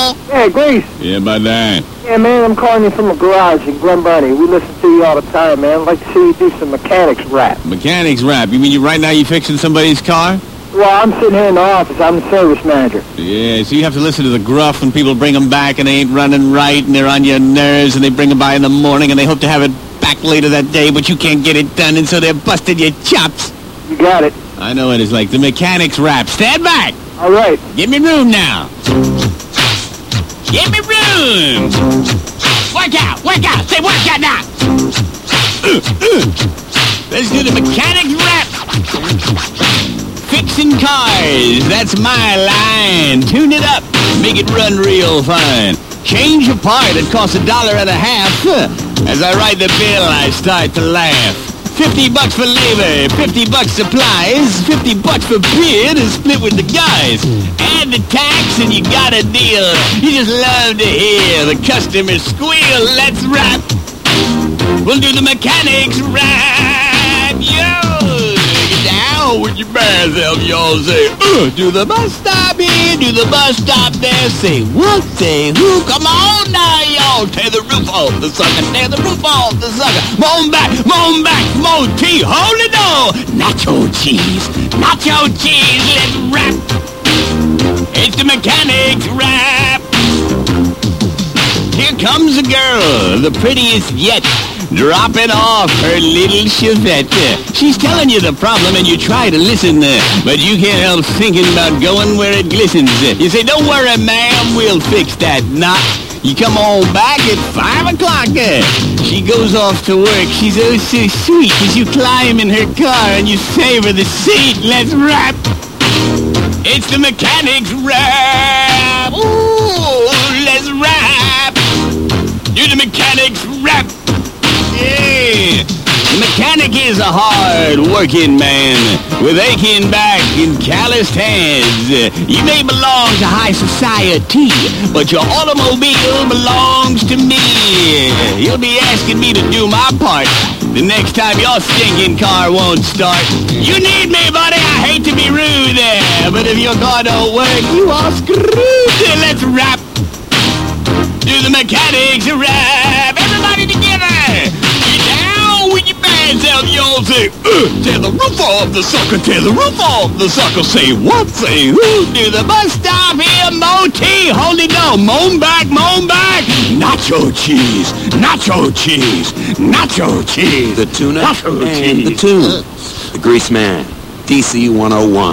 Yeah, Grace. Yeah, about that. Yeah, man, I'm calling you from a garage in Glen Burnie. We listen to you all the time, man. I'd like to see you do some mechanics rap. Mechanics rap? You mean right now you fixing somebody's car? Well, I'm sitting here in the office. I'm the service manager. Yeah, so you have to listen to the gruff when people bring them back and they ain't running right and they're on your nerves and they bring them by in the morning and they hope to have it back later that day, but you can't get it done and so they're busting your chops. You got it. I know what it's like. The mechanics rap. Stand back. All right. Give me room now. Give me room. Work out. Work out. Say work out now. Let's do the mechanics rap. Fixing cars. That's my line. Tune it up. Make it run real fine. Change a part that costs $1.50. As I write the bill, I start to laugh. $50 for labor, $50 supplies, $50 for beer to split with the guys. Add the tax and you got a deal. You just love to hear the customers squeal. Let's rap. We'll do the mechanics rap. Yo, get down with your bad self, y'all say. Do the bus stop here, do the bus stop there. Say what, say who. Come on now, y'all. Tear the roof off the sucker, tear the roof off the sucker. Moan back, moan back, moan tea. Hold it on. Nacho cheese, nacho cheese. Let's rap. It's the mechanics rap. Here comes a girl, the prettiest yet, dropping off her little Chevette. She's telling you the problem and you try to listen, but you can't help thinking about going where it glistens. You say, don't worry, ma'am, we'll fix that knot. You come on back at 5 o'clock. She goes off to work. She's oh so sweet as you climb in her car and you savor the seat. Let's rap. It's the mechanics rap. Ooh, let's rap. Do the mechanics rap. Yeah. The mechanic is a hard-working man with aching back and calloused hands. You may belong to high society, but your automobile belongs to me. You'll be asking me to do my part the next time your stinking car won't start. You need me, buddy. I hate to be rude there, but if your car don't work, you are screwed. Let's rap. Do the mechanics rap. Everybody together. Get down with your bad self. Y'all say, tear the roof off the sucker. Tear the roof off the sucker. Say what? Say who? Do the bus stop here. Mo T. Hold it down. Moan back. Moan back. Nacho cheese. Nacho cheese. Nacho cheese. The tuna nacho and cheese. the tune. The Grease Man. DC 101.